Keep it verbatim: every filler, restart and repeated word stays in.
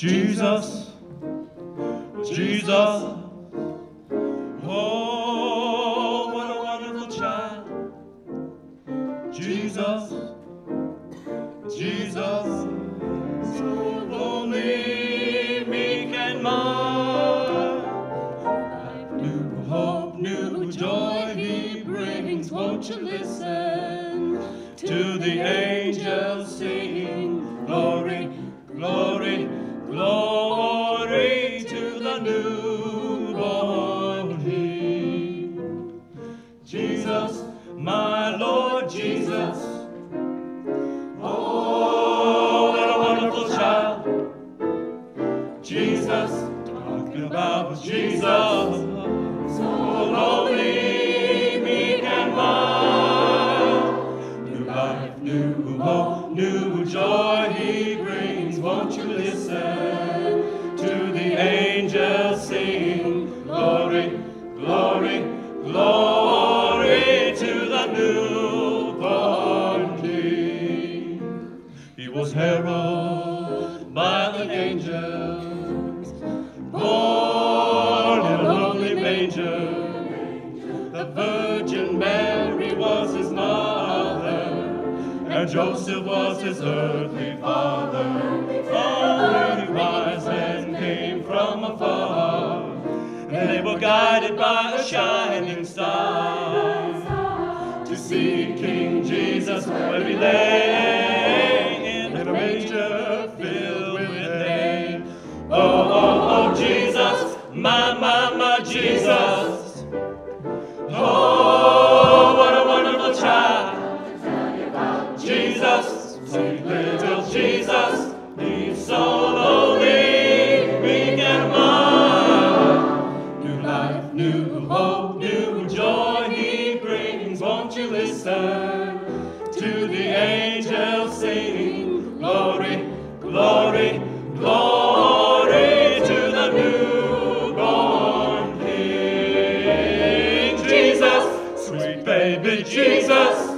Jesus, Jesus, oh, what a wonderful child. Jesus, Jesus, so only meek and mild. New hope, new joy he brings. Won't you listen to the angels sing? Glory, glory, glory to the newborn King. Jesus, my Lord Jesus, oh, what a wonderful child. Jesus, talking about Jesus, so lonely, meek and mild. New life, new hope, new joy he brings. Won't you listen to the angels sing? Glory, glory, glory to the newborn King. He was heralded by the angels, born in a lowly manger. The Virgin Mary was his mother, and Joseph was his earthly father. Only wise men came from afar, and they were guided by a shining star to see King Jesus where he lay in a manger filled with hay. Oh, oh, oh, Jesus, my, my, my Jesus. Oh, what a wonderful child. Jesus, sweet little Jesus, he's so lowly, meek and mild. New life, new hope, new joy he brings. Won't you listen to the angels sing? Glory, glory, glory to the newborn King. Jesus, sweet baby Jesus,